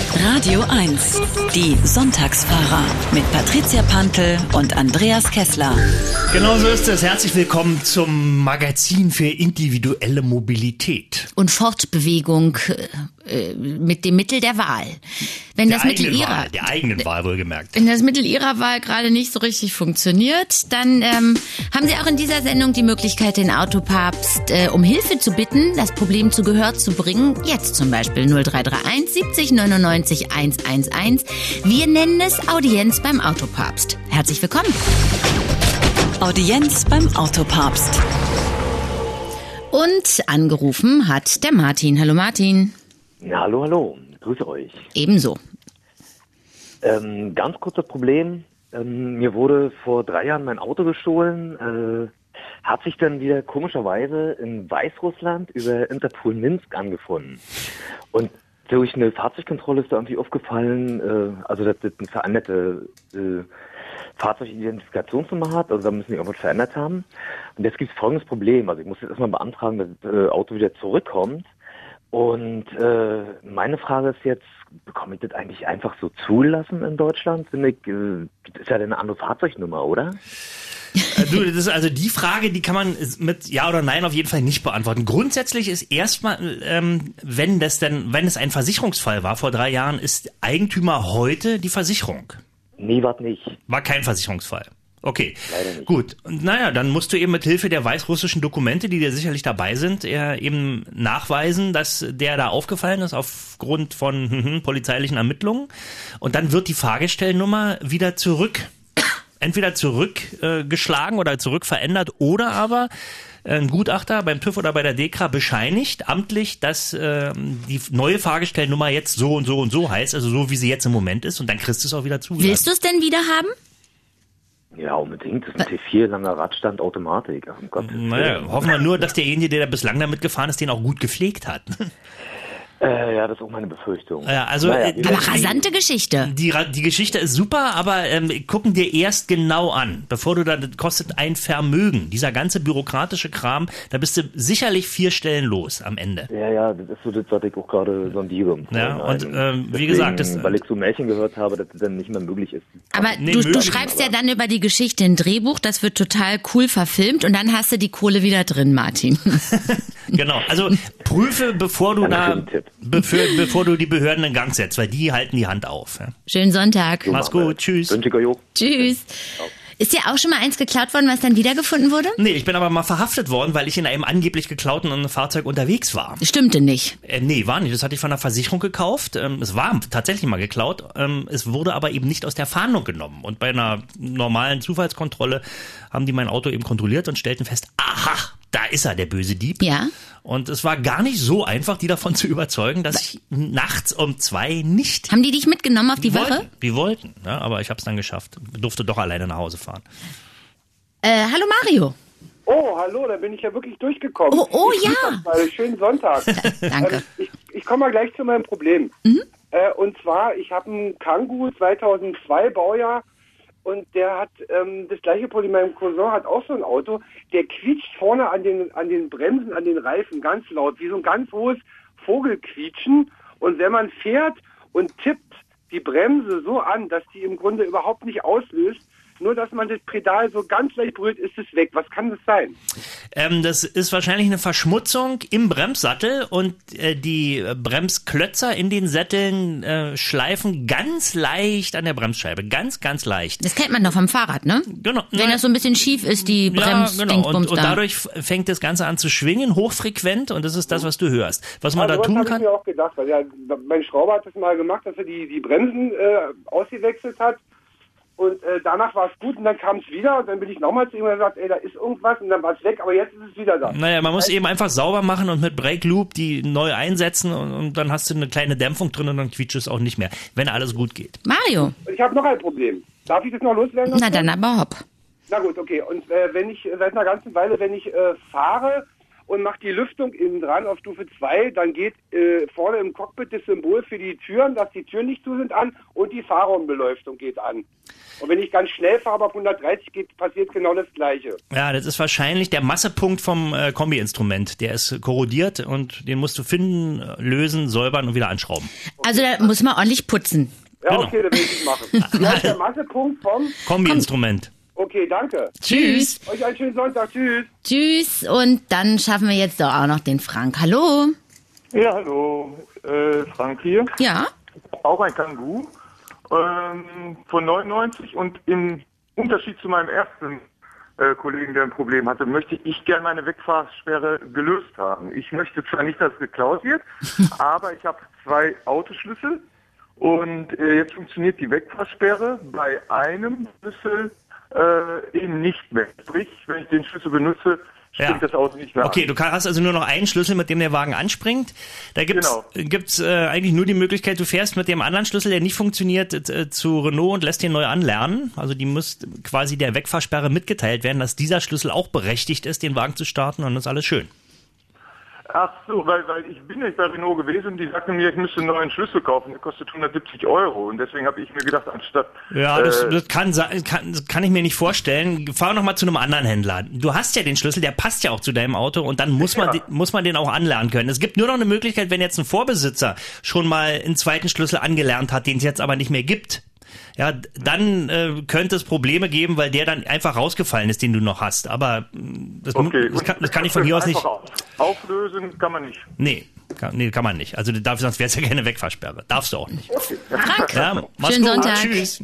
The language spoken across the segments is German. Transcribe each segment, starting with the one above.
Radio 1, die Sonntagsfahrer mit Patricia Pantl und Andreas Kessler. Genau so ist es. Herzlich willkommen zum Magazin für individuelle Mobilität. Und Fortbewegung mit dem Mittel der Wahl. Wenn der eigenen Wahl wohlgemerkt. Wenn das Mittel Ihrer Wahl gerade nicht so richtig funktioniert, dann haben Sie auch in dieser Sendung die Möglichkeit, den Autopapst um Hilfe zu bitten, das Problem zu Gehör zu bringen. Jetzt zum Beispiel 0331 70 99 111. Wir nennen es Audienz beim Autopapst. Herzlich willkommen. Audienz beim Autopapst. Und angerufen hat der Martin. Hallo Martin. Ja, hallo. Grüße euch. Ebenso. Ganz kurzes Problem. Mir wurde vor 3 Jahren mein Auto gestohlen. Hat sich dann wieder komischerweise in Weißrussland über Interpol Minsk angefunden. Und durch eine Fahrzeugkontrolle ist da irgendwie aufgefallen, also dass das eine veränderte Fahrzeugidentifikationsnummer hat, also da müssen die irgendwas verändert haben. Und jetzt gibt es folgendes Problem. Also ich muss jetzt erstmal beantragen, dass das Auto wieder zurückkommt. Und meine Frage ist jetzt, bekomme ich das eigentlich einfach so zulassen in Deutschland? Das ist ja eine andere Fahrzeugnummer, oder? Du, das ist also die Frage, die kann man mit Ja oder Nein auf jeden Fall nicht beantworten. Grundsätzlich ist erstmal, wenn es ein Versicherungsfall war vor 3 Jahren, ist Eigentümer heute die Versicherung. Nee, war nicht. War kein Versicherungsfall. Okay, leider nicht. Gut. Naja, dann musst du eben mit Hilfe der weißrussischen Dokumente, die dir sicherlich dabei sind, eben nachweisen, dass der da aufgefallen ist aufgrund von polizeilichen Ermittlungen. Und dann wird die Fahrgestellnummer wieder entweder zurückgeschlagen oder zurückverändert oder aber ein Gutachter beim TÜV oder bei der DEKRA bescheinigt amtlich, dass die neue Fahrgestellnummer jetzt so und so und so heißt, also so wie sie jetzt im Moment ist, und dann kriegst du es auch wieder zugelassen. Willst du es denn wieder haben? Ja, unbedingt. Das ist ein T4, langer Radstand, Automatik. Oh Gott. Naja, hoffen wir nur, dass derjenige, der da bislang damit gefahren ist, den auch gut gepflegt hat. Ja, das ist auch meine Befürchtung. Ja, also, aber rasante Geschichte. Die Geschichte ist super, aber gucken dir erst genau an, bevor du das kostet ein Vermögen. Dieser ganze bürokratische Kram, da bist du sicherlich 4 Stellen los am Ende. Ja, das ist so das, was ich auch gerade sondiere. Ja, und wie gesagt, weil ich so Märchen gehört habe, dass das dann nicht mehr möglich ist. Aber du schreibst ja dann über die Geschichte ein Drehbuch, das wird total cool verfilmt und dann hast du die Kohle wieder drin, Martin. Genau, also prüfe, bevor du die Behörden in Gang setzt, weil die halten die Hand auf. Ja. Schönen Sonntag. So, mach's gut, tschüss. Tschüss. Ist dir auch schon mal eins geklaut worden, was dann wiedergefunden wurde? Nee, ich bin aber mal verhaftet worden, weil ich in einem angeblich geklauten Fahrzeug unterwegs war. Stimmte nicht. Nee, war nicht. Das hatte ich von der Versicherung gekauft. Es war tatsächlich mal geklaut. Es wurde aber eben nicht aus der Fahndung genommen. Und bei einer normalen Zufallskontrolle haben die mein Auto eben kontrolliert und stellten fest, aha, da ist er, der böse Dieb. Ja. Und es war gar nicht so einfach, die davon zu überzeugen, dass ich nachts um 2 nicht... Haben die dich mitgenommen auf die Wache? Die wollten, ja, aber ich habe es dann geschafft. Durfte doch alleine nach Hause fahren. Hallo Mario. Oh, hallo, da bin ich ja wirklich durchgekommen. Oh ja. Schönen Sonntag. Danke. Ich komme mal gleich zu meinem Problem. Und zwar, ich habe einen Kangoo 2002 Baujahr. Und der hat das gleiche Problem. Mein Cousin hat auch so ein Auto, der quietscht vorne an den Bremsen, an den Reifen ganz laut, wie so ein ganz hohes Vogelquietschen. Und wenn man fährt und tippt die Bremse so an, dass die im Grunde überhaupt nicht auslöst, nur dass man das Pedal so ganz leicht berührt, ist es weg. Was kann das sein? Das ist wahrscheinlich eine Verschmutzung im Bremssattel und die Bremsklötzer in den Sätteln schleifen ganz leicht an der Bremsscheibe. Ganz, ganz leicht. Das kennt man doch vom Fahrrad, ne? Genau. Wenn das so ein bisschen schief ist, die Bremsdingsbums und dadurch fängt das Ganze an zu schwingen, hochfrequent, und das ist das, was du hörst. Was man da tun kann... Das habe ich mir auch gedacht, weil mein Schrauber hat das mal gemacht, dass er die Bremsen ausgewechselt hat. Und danach war es gut und dann kam es wieder und dann bin ich nochmal zu ihm und gesagt, da ist irgendwas, und dann war es weg, aber jetzt ist es wieder da. Naja, man muss eben einfach sauber machen und mit Brake Loop die neu einsetzen und dann hast du eine kleine Dämpfung drin und dann quietscht es auch nicht mehr, wenn alles gut geht. Mario. Ich habe noch ein Problem. Darf ich das noch loswerden? Na dann aber hopp. Na gut, okay. Und wenn ich seit einer ganzen Weile, wenn ich fahre und mache die Lüftung innen dran auf Stufe 2, dann geht vorne im Cockpit das Symbol für die Türen, dass die Türen nicht zu sind, an und die Fahrraumbeleuchtung geht an. Und wenn ich ganz schnell fahre, auf 130 geht, passiert genau das Gleiche. Ja, das ist wahrscheinlich der Massepunkt vom Kombi-Instrument. Der ist korrodiert und den musst du finden, lösen, säubern und wieder anschrauben. Also da muss man ordentlich putzen. Ja, Genau. okay, dann will ich machen. Das ist der Massepunkt vom Kombi-Instrument. Okay, danke. Tschüss. Euch einen schönen Sonntag. Tschüss. Tschüss. Und dann schaffen wir jetzt doch auch noch den Frank. Hallo. Ja, hallo. Frank hier. Ja. Auch ein Kangoo. Von 99 und im Unterschied zu meinem ersten Kollegen, der ein Problem hatte, möchte ich gerne meine Wegfahrsperre gelöst haben. Ich möchte zwar nicht, dass es geklaut wird, aber ich habe 2 Autoschlüssel und jetzt funktioniert die Wegfahrsperre bei einem Schlüssel eben nicht mehr. Sprich, wenn ich den Schlüssel benutze, springt das Auto nicht mehr an. Okay, du hast also nur noch einen Schlüssel, mit dem der Wagen anspringt. Da gibt's eigentlich nur die Möglichkeit, du fährst mit dem anderen Schlüssel, der nicht funktioniert, zu Renault und lässt den neu anlernen. Also die muss quasi der Wegfahrsperre mitgeteilt werden, dass dieser Schlüssel auch berechtigt ist, den Wagen zu starten, und dann ist alles schön. Ach so, weil ich bin nicht bei Renault gewesen und die sagten mir, ich müsste einen neuen Schlüssel kaufen, der kostet 170 € und deswegen habe ich mir gedacht, anstatt... Ja, das kann ich mir nicht vorstellen. Fahr noch mal zu einem anderen Händler. Du hast ja den Schlüssel, der passt ja auch zu deinem Auto und dann muss man den auch anlernen können. Es gibt nur noch eine Möglichkeit, wenn jetzt ein Vorbesitzer schon mal einen zweiten Schlüssel angelernt hat, den es jetzt aber nicht mehr gibt. Ja, dann könnte es Probleme geben, weil der dann einfach rausgefallen ist, den du noch hast. Aber das kann ich von hier aus nicht... Auflösen kann man nicht. Nee, kann man nicht. Also sonst wäre es ja keine Wegfahrsperre. Darfst du auch nicht. Okay. Frank, Ja, schönen Sonntag. Tschüss.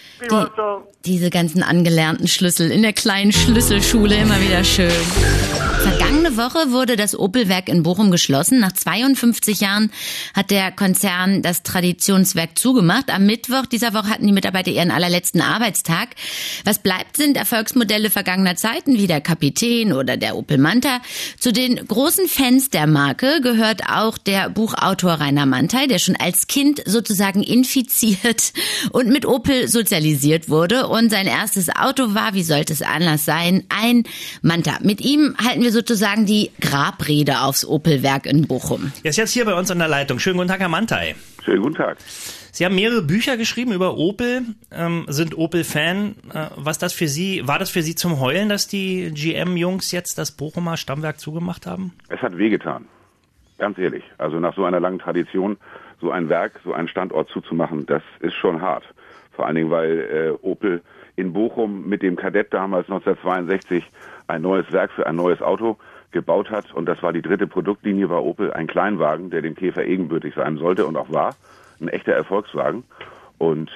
Diese ganzen angelernten Schlüssel in der kleinen Schlüsselschule, immer wieder schön. Vergangene Woche wurde das Opel-Werk in Bochum geschlossen. Nach 52 Jahren hat der Konzern das Traditionswerk zugemacht. Am Mittwoch dieser Woche hatten die Mitarbeiter ihren allerletzten Arbeitstag. Was bleibt, sind Erfolgsmodelle vergangener Zeiten, wie der Kapitän oder der Opel Manta. Zu den großen Fans der Marke gehört auch der Buchautor Rainer Mantei, der schon als Kind sozusagen infiziert und mit Opel sozialisiert wurde. Und sein erstes Auto war, wie sollte es anders sein, ein Manta. Mit ihm halten wir sozusagen die Grabrede aufs Opel-Werk in Bochum. Er ist jetzt hier bei uns an der Leitung. Schönen guten Tag, Herr Mantei. Schönen guten Tag. Sie haben mehrere Bücher geschrieben über Opel, sind Opel-Fan. War das für Sie zum Heulen, dass die GM-Jungs jetzt das Bochumer Stammwerk zugemacht haben? Es hat wehgetan, ganz ehrlich. Also nach so einer langen Tradition, so ein Werk, so einen Standort zuzumachen, das ist schon hart. Vor allen Dingen, weil Opel in Bochum mit dem Kadett damals 1962 ein neues Werk für ein neues Auto gebaut hat. Und das war die 3. Produktlinie bei Opel, ein Kleinwagen, der dem Käfer ebenbürtig sein sollte und auch war. Ein echter Erfolgswagen. Und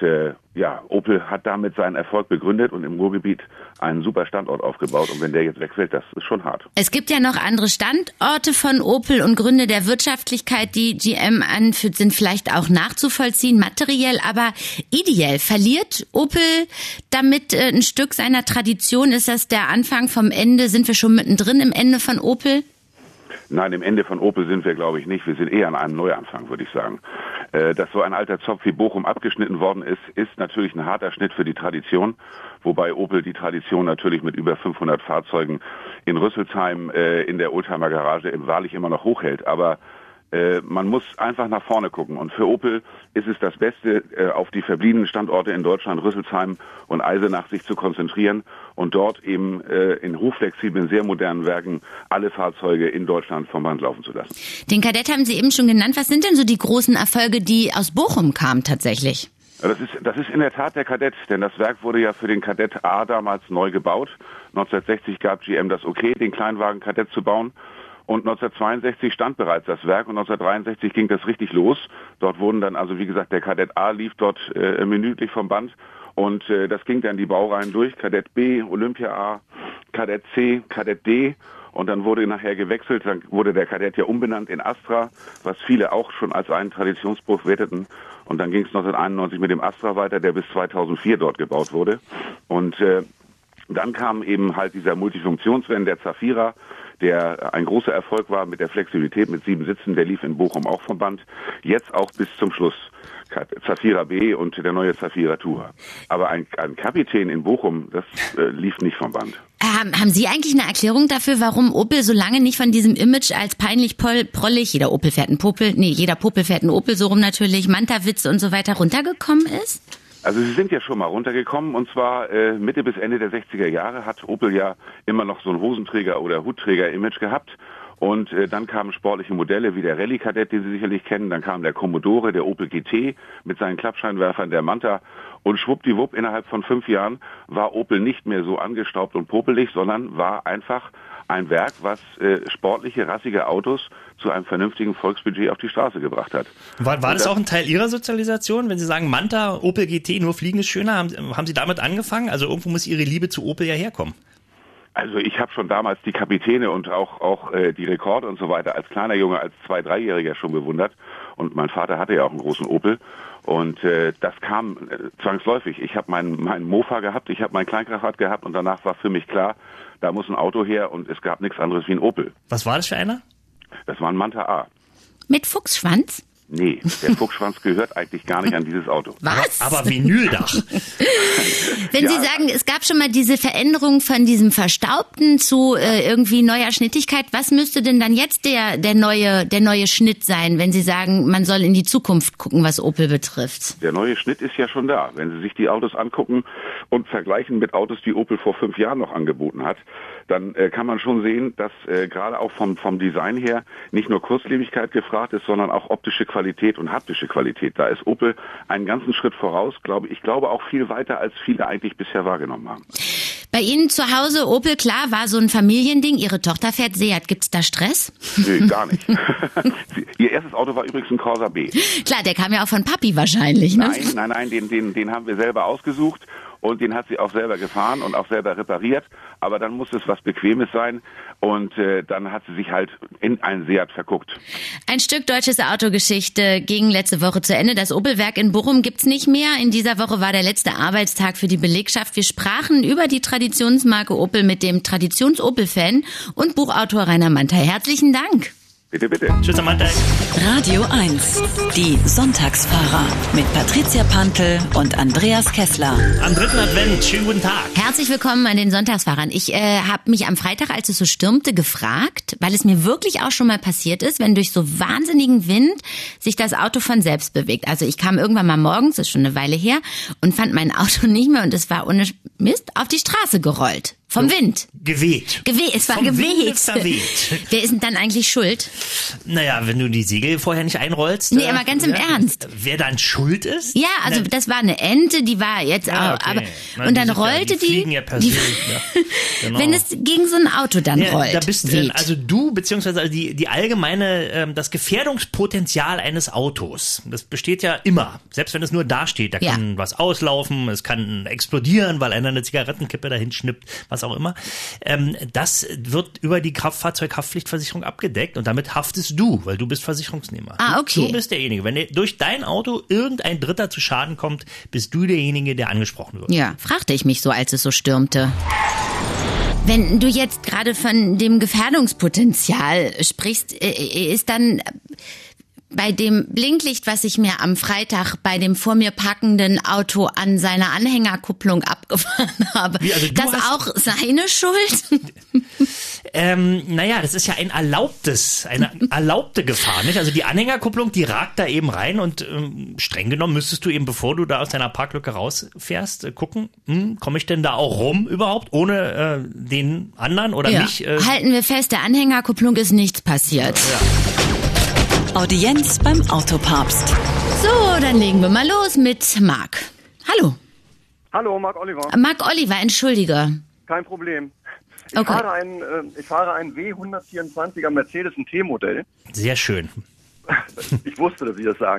Opel hat damit seinen Erfolg begründet und im Ruhrgebiet einen super Standort aufgebaut. Und wenn der jetzt wegfällt, das ist schon hart. Es gibt ja noch andere Standorte von Opel und Gründe der Wirtschaftlichkeit, die GM anführt, sind vielleicht auch nachzuvollziehen, materiell, aber ideell. Verliert Opel damit ein Stück seiner Tradition? Ist das der Anfang vom Ende? Sind wir schon mittendrin im Ende von Opel? Nein, im Ende von Opel sind wir, glaube ich, nicht. Wir sind eher an einem Neuanfang, würde ich sagen. Dass so ein alter Zopf wie Bochum abgeschnitten worden ist natürlich ein harter Schnitt für die Tradition. Wobei Opel die Tradition natürlich mit über 500 Fahrzeugen in Rüsselsheim in der Oldtimer-Garage wahrlich immer noch hochhält. Aber man muss einfach nach vorne gucken. Und für Opel ist es das Beste, auf die verbliebenen Standorte in Deutschland, Rüsselsheim und Eisenach, sich zu konzentrieren und dort eben in hochflexiblen, sehr modernen Werken alle Fahrzeuge in Deutschland vom Band laufen zu lassen. Den Kadett haben Sie eben schon genannt. Was sind denn so die großen Erfolge, die aus Bochum kamen tatsächlich? Das ist in der Tat der Kadett, denn das Werk wurde ja für den Kadett A damals neu gebaut. 1960 gab GM das Okay, den Kleinwagen Kadett zu bauen. Und 1962 stand bereits das Werk und 1963 ging das richtig los. Dort wurden dann also, wie gesagt, der Kadett A lief dort minütlich vom Band und das ging dann die Baureihen durch. Kadett B, Olympia A, Kadett C, Kadett D und dann wurde nachher gewechselt. Dann wurde der Kadett ja umbenannt in Astra, was viele auch schon als einen Traditionsbruch werteten. Und dann ging es 1991 mit dem Astra weiter, der bis 2004 dort gebaut wurde. Und dann kam eben halt dieser Multifunktionsvan, der Zafira, der ein großer Erfolg war mit der Flexibilität mit 7 Sitzen, der lief in Bochum auch vom Band, jetzt auch bis zum Schluss. Zafira B und der neue Zafira Tourer. Aber ein Kapitän in Bochum, das lief nicht vom Band. Haben Sie eigentlich eine Erklärung dafür, warum Opel so lange nicht von diesem Image als peinlich prollig, jeder Popel fährt einen Opel, so rum natürlich, Manta-Witz und so weiter runtergekommen ist? Also sie sind ja schon mal runtergekommen, und zwar Mitte bis Ende der 60er Jahre hat Opel ja immer noch so ein Hosenträger- oder Hutträger-Image gehabt. Und dann kamen sportliche Modelle wie der Rallye-Kadett, den Sie sicherlich kennen. Dann kam der Commodore, der Opel GT mit seinen Klappscheinwerfern, der Manta. Und schwuppdiwupp, innerhalb von 5 Jahren war Opel nicht mehr so angestaubt und popelig, sondern war einfach ein Werk, was sportliche, rassige Autos zu einem vernünftigen Volksbudget auf die Straße gebracht hat. War das auch ein Teil Ihrer Sozialisation, wenn Sie sagen, Manta, Opel GT, nur Fliegen ist schöner? Haben Sie damit angefangen? Also irgendwo muss Ihre Liebe zu Opel ja herkommen. Also ich habe schon damals die Kapitäne und auch die Rekorde und so weiter als kleiner Junge, als 2-, 3-Jähriger schon bewundert. Und mein Vater hatte ja auch einen großen Opel. Und das kam zwangsläufig. Ich habe meinen Mofa gehabt, ich habe mein Kleinkraftfahrt gehabt und danach war für mich klar, da muss ein Auto her und es gab nichts anderes wie ein Opel. Was war das für einer? Das war ein Manta A. Mit Fuchsschwanz? Nee, der Fuchsschwanz gehört eigentlich gar nicht an dieses Auto. Was? Aber Vinyldach. Wenn Sie sagen, es gab schon mal diese Veränderung von diesem Verstaubten zu irgendwie neuer Schnittigkeit, was müsste denn dann jetzt der neue Schnitt sein, wenn Sie sagen, man soll in die Zukunft gucken, was Opel betrifft? Der neue Schnitt ist ja schon da. Wenn Sie sich die Autos angucken und vergleichen mit Autos, die Opel vor 5 Jahren noch angeboten hat, dann kann man schon sehen, dass gerade auch vom Design her nicht nur Kurzlebigkeit gefragt ist, sondern auch optische Qualität und haptische Qualität. Da ist Opel einen ganzen Schritt voraus, ich glaube auch viel weiter, als viele eigentlich bisher wahrgenommen haben. Bei Ihnen zu Hause, Opel, klar, war so ein Familiending. Ihre Tochter fährt Seat. Gibt's da Stress? Nee, gar nicht. Ihr erstes Auto war übrigens ein Corsa B. Klar, der kam ja auch von Papi wahrscheinlich, ne? Nein, den haben wir selber ausgesucht. Und den hat sie auch selber gefahren und auch selber repariert. Aber dann muss es was Bequemes sein. Und dann hat sie sich halt in einen Seat verguckt. Ein Stück deutsches Autogeschichte ging letzte Woche zu Ende. Das Opel-Werk in Bochum gibt's nicht mehr. In dieser Woche war der letzte Arbeitstag für die Belegschaft. Wir sprachen über die Traditionsmarke Opel mit dem Traditions-Opel-Fan und Buchautor Rainer Mantei. Herzlichen Dank. Bitte, bitte. Tschüss, Mantei. Radio 1, die Sonntagsfahrer mit Patricia Pantel und Andreas Kessler. Am 3. Advent, schönen guten Tag. Herzlich willkommen an den Sonntagsfahrern. Ich habe mich am Freitag, als es so stürmte, gefragt, weil es mir wirklich auch schon mal passiert ist, wenn durch so wahnsinnigen Wind sich das Auto von selbst bewegt. Also ich kam irgendwann mal morgens, ist schon eine Weile her, und fand mein Auto nicht mehr und es war ohne Mist auf die Straße gerollt. Vom Wind. Geweht. Es war Vom geweht. Winde verweht. Wer ist denn dann eigentlich schuld? Naja, wenn du die Segel vorher nicht einrollst. Nee, aber ganz im Ernst. Wer dann schuld ist? Ja, also das war eine Ente, die war jetzt auch, aber Na, und dann rollte die fliegen ja persönlich, ja. Genau. Wenn es gegen so ein Auto dann rollt. Da bist also du, beziehungsweise die allgemeine, das Gefährdungspotenzial eines Autos, das besteht ja immer. Selbst wenn es nur da steht, da kann was auslaufen, es kann explodieren, weil einer eine Zigarettenkippe dahin schnippt, was auch immer. Das wird über die Kraftfahrzeughaftpflichtversicherung abgedeckt und damit haftest du, weil du bist Versicherungsnehmer. Ah, okay. Du bist derjenige. Wenn durch dein Auto irgendein Dritter zu Schaden kommt, bist du derjenige, der angesprochen wird. Ja, fragte ich mich so, als es so stürmte. Wenn du jetzt gerade von dem Gefährdungspotenzial sprichst, ist dann bei dem Blinklicht, was ich mir am Freitag bei dem vor mir parkenden Auto an seiner Anhängerkupplung abgefahren habe, also das auch seine Schuld? Naja, das ist ja eine erlaubte Gefahr, nicht? Also die Anhängerkupplung, die ragt da eben rein und streng genommen müsstest du eben, bevor du da aus deiner Parklücke rausfährst, gucken, komme ich denn da auch rum überhaupt, ohne den anderen oder mich? Halten wir fest, der Anhängerkupplung ist nichts passiert. Ja. Audienz beim Autopapst. So, dann legen wir mal los mit Marc. Hallo. Hallo, Marc Oliver. Marc Oliver, entschuldige. Kein Problem. Ich Okay. fahre einen W124er Mercedes, ein T-Modell. Sehr schön. Ich wusste, dass Sie das sagen.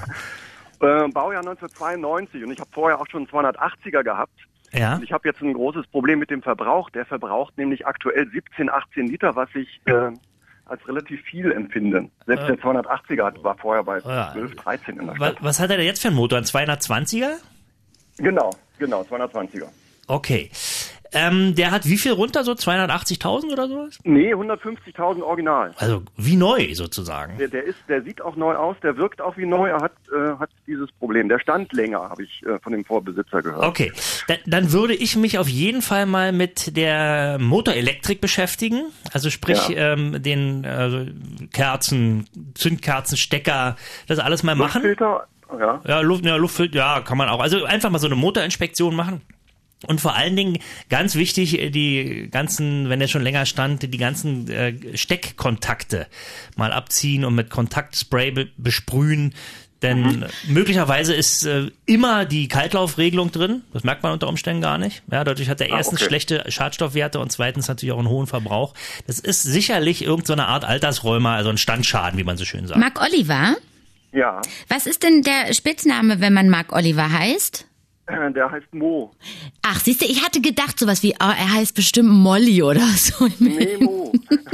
Baujahr 1992 und ich habe vorher auch schon einen 280er gehabt. Ja. Und ich habe jetzt ein großes Problem mit dem Verbrauch. Der verbraucht nämlich aktuell 17, 18 Liter, was ich als relativ viel empfinde. Selbst der 280er war vorher bei 12, 13 in der Stadt. Was hat er denn jetzt für einen Motor? Ein 220er? Genau, 220er. Okay. Der hat wie viel runter? So 280.000 oder sowas? Nee, 150.000 original. Also wie neu sozusagen. Der sieht auch neu aus, der wirkt auch wie neu. Er hat dieses Problem. Der stand länger, habe ich von dem Vorbesitzer gehört. Okay, dann würde ich mich auf jeden Fall mal mit der Motorelektrik beschäftigen. Also sprich den Kerzen, Zündkerzen, Stecker, das alles mal machen. Luftfilter, ja, Luftfilter, kann man auch. Also einfach mal so eine Motorinspektion machen. Und vor allen Dingen, ganz wichtig, die ganzen, wenn der schon länger stand, die ganzen Steckkontakte mal abziehen und mit Kontaktspray besprühen. Denn möglicherweise ist immer die Kaltlaufregelung drin. Das merkt man unter Umständen gar nicht. Ja, dadurch hat er erstens schlechte Schadstoffwerte und zweitens natürlich auch einen hohen Verbrauch. Das ist sicherlich irgendeine Art Altersrheuma, also ein Standschaden, wie man so schön sagt. Mark Oliver? Ja. Was ist denn der Spitzname, wenn man Mark Oliver heißt? Der heißt Mo. Ach, siehst du, ich hatte gedacht sowas wie, er heißt bestimmt Molly oder so. Nee, Mo.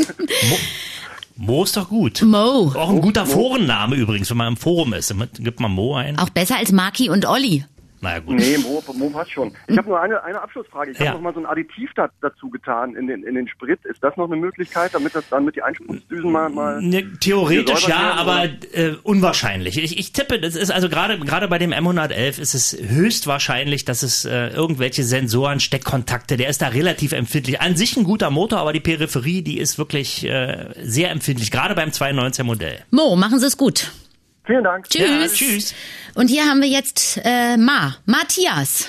Mo ist doch gut. Mo. Auch ein guter Forenname übrigens, wenn man im Forum ist. Gibt man Mo ein. Auch besser als Marki und Olli. Naja, gut. Nee, Mo passt schon. Ich habe nur eine Abschlussfrage. Ich habe noch mal so ein Additiv dazu getan in den Sprit. Ist das noch eine Möglichkeit, damit die Einspritzdüsen mal theoretisch ja, werden, aber unwahrscheinlich. Ich tippe, das ist also gerade bei dem M111 ist es höchstwahrscheinlich, dass es irgendwelche Sensoren, Steckkontakte, der ist da relativ empfindlich. An sich ein guter Motor, aber die Peripherie, die ist wirklich sehr empfindlich, gerade beim 219 Modell. Mo, machen Sie es gut. Vielen Dank. Tschüss. Ja, tschüss. Und hier haben wir jetzt Matthias.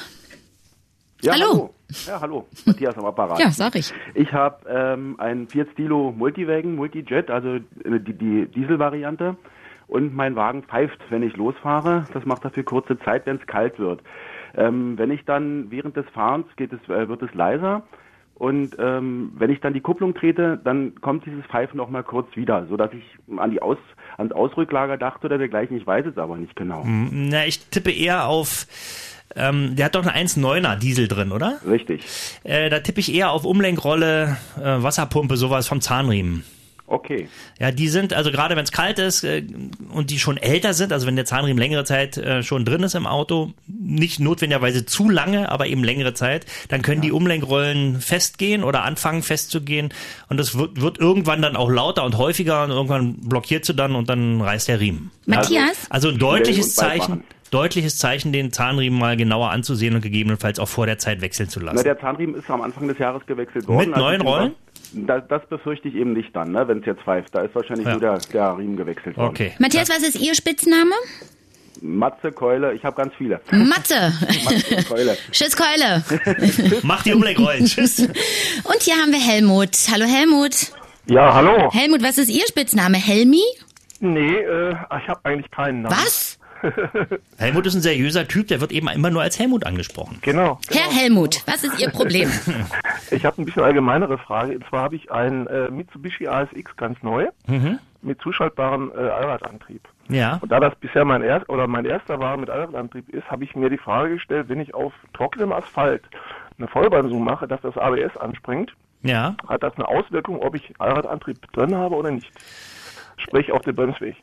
Ja, hallo. Ja, hallo. Matthias am Apparat. Ja, sag ich. Ich habe einen Fiat Stilo Multiwagen, Multijet, also die Dieselvariante. Und mein Wagen pfeift, wenn ich losfahre. Das macht er für kurze Zeit, wenn es kalt wird. Wenn ich dann während des Fahrens wird es leiser. Und wenn ich dann die Kupplung trete, dann kommt dieses Pfeifen noch mal kurz wieder, sodass ich ans Ausrücklager dachte oder dergleichen. Ich weiß es aber nicht genau. Na, ich tippe eher auf, der hat doch einen 1.9er Diesel drin, oder? Richtig. Da tippe ich eher auf Umlenkrolle, Wasserpumpe, sowas vom Zahnriemen. Okay. Ja, die sind, also gerade wenn es kalt ist und die schon älter sind, also wenn der Zahnriemen längere Zeit schon drin ist im Auto, nicht notwendigerweise zu lange, aber eben längere Zeit, dann können die Umlenkrollen festgehen oder anfangen festzugehen und das wird irgendwann dann auch lauter und häufiger und irgendwann blockiert sie dann und dann reißt der Riemen. Matthias? Also ein deutliches Zeichen, den Zahnriemen mal genauer anzusehen und gegebenenfalls auch vor der Zeit wechseln zu lassen. Na, der Zahnriemen ist am Anfang des Jahres gewechselt worden. Mit neuen Rollen? Das befürchte ich eben nicht dann, ne, wenn es jetzt pfeift. Da ist wahrscheinlich nur der Riemen gewechselt worden. Okay. Matthias, was ist Ihr Spitzname? Matze, Keule, ich habe ganz viele. Matze. Matze, Keule. Tschüss, Keule. Mach die Umlenkrollen. Tschüss. Und hier haben wir Helmut. Hallo, Helmut. Ja, hallo. Helmut, was ist Ihr Spitzname? Helmi? Nee, ich habe eigentlich keinen Namen. Was? Helmut ist ein seriöser Typ, der wird eben immer nur als Helmut angesprochen. Genau. Herr Helmut, was ist Ihr Problem? Ich habe ein bisschen allgemeinere Frage. Und zwar habe ich einen Mitsubishi ASX ganz neu mit zuschaltbarem Allradantrieb. Ja. Und da das bisher mein erster Wagen mit Allradantrieb ist, habe ich mir die Frage gestellt, wenn ich auf trockenem Asphalt eine Vollbremsung mache, dass das ABS anspringt, hat das eine Auswirkung, ob ich Allradantrieb drin habe oder nicht? Sprich auf dem Bremsweg.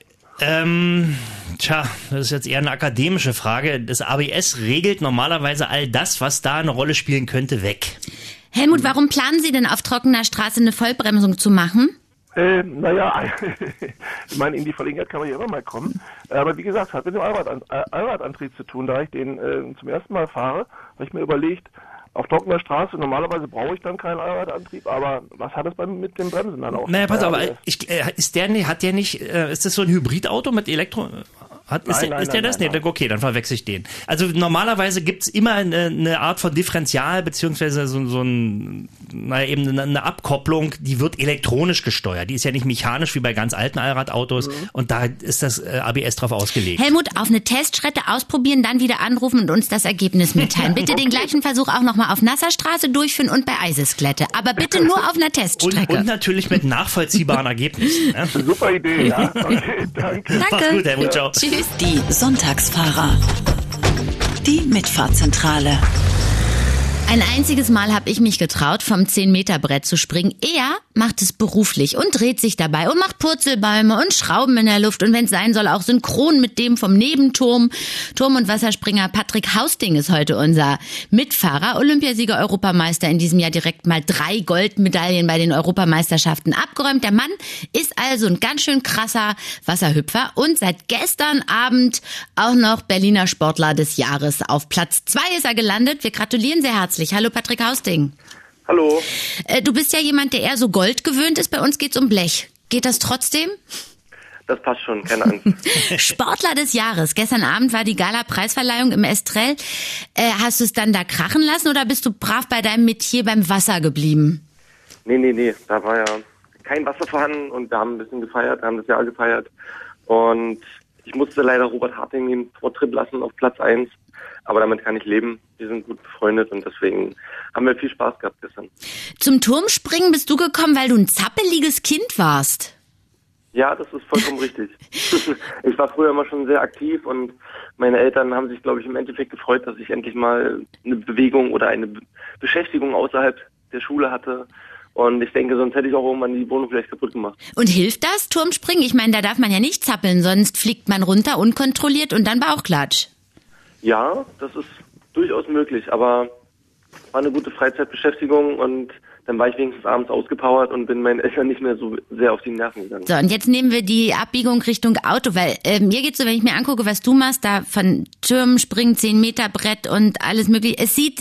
Das ist jetzt eher eine akademische Frage. Das ABS regelt normalerweise all das, was da eine Rolle spielen könnte, weg. Helmut, warum planen Sie denn auf trockener Straße eine Vollbremsung zu machen? Ich meine, in die Verlegenheit kann man ja immer mal kommen. Aber wie gesagt, es hat mit dem Allradantrieb zu tun. Da ich den zum ersten Mal fahre, habe ich mir überlegt, auf trockener Straße, normalerweise brauche ich dann keinen Allradantrieb, aber was hat das mit dem Bremsen dann auch? Naja, pass auf, ist das so ein Hybridauto mit Elektro? Ist der das? Nee, okay, dann verwechsel ich den. Also normalerweise gibt's immer eine Art von Differential, beziehungsweise eine Abkopplung, die wird elektronisch gesteuert. Die ist ja nicht mechanisch wie bei ganz alten Allradautos und da ist das ABS drauf ausgelegt. Helmut, auf eine Teststrecke ausprobieren, dann wieder anrufen und uns das Ergebnis mitteilen. Bitte den gleichen Versuch auch nochmal auf nasser Straße durchführen und bei Eisesklette. Aber bitte nur auf einer Teststrecke. Und natürlich mit nachvollziehbaren Ergebnissen. Ne? Super Idee, ja. Okay, danke. Mach's gut, Helmut, ciao. Tschüss. Die Sonntagsfahrer. Die Mitfahrzentrale. Ein einziges Mal habe ich mich getraut, vom 10-Meter-Brett zu springen. Er macht es beruflich und dreht sich dabei und macht Purzelbäume und Schrauben in der Luft und wenn es sein soll, auch synchron mit dem vom Nebenturm. Turm- und Wasserspringer Patrick Hausting ist heute unser Mitfahrer, Olympiasieger, Europameister, in diesem Jahr direkt mal 3 Goldmedaillen bei den Europameisterschaften abgeräumt. Der Mann ist also ein ganz schön krasser Wasserhüpfer und seit gestern Abend auch noch Berliner Sportler des Jahres. Auf Platz 2 ist er gelandet. Wir gratulieren sehr herzlich. Hallo Patrick Hausting. Hallo. Du bist ja jemand, der eher so Gold gewöhnt ist. Bei uns geht's um Blech. Geht das trotzdem? Das passt schon, keine Angst. Sportler des Jahres. Gestern Abend war die Gala-Preisverleihung im Estrell. Hast du es dann da krachen lassen oder bist du brav bei deinem Metier beim Wasser geblieben? Nee. Da war ja kein Wasser vorhanden und wir haben ein bisschen gefeiert, wir haben das Jahr gefeiert. Und ich musste leider Robert Harting den Vortritt lassen auf Platz 1. Aber damit kann ich leben. Wir sind gut befreundet und deswegen haben wir viel Spaß gehabt gestern. Zum Turmspringen bist du gekommen, weil du ein zappeliges Kind warst. Ja, das ist vollkommen richtig. Ich war früher immer schon sehr aktiv und meine Eltern haben sich, glaube ich, im Endeffekt gefreut, dass ich endlich mal eine Bewegung oder eine Beschäftigung außerhalb der Schule hatte. Und ich denke, sonst hätte ich auch irgendwann die Wohnung vielleicht kaputt gemacht. Und hilft das, Turmspringen? Ich meine, da darf man ja nicht zappeln, sonst fliegt man runter unkontrolliert und dann Bauchklatsch. Ja, das ist durchaus möglich, aber war eine gute Freizeitbeschäftigung und dann war ich wenigstens abends ausgepowert und bin meinen Eltern nicht mehr so sehr auf die Nerven gegangen. So, und jetzt nehmen wir die Abbiegung Richtung Auto, weil mir geht's so, wenn ich mir angucke, was du machst, da von Türmen, Springen, 10-Meter-Brett und alles mögliche. Es sieht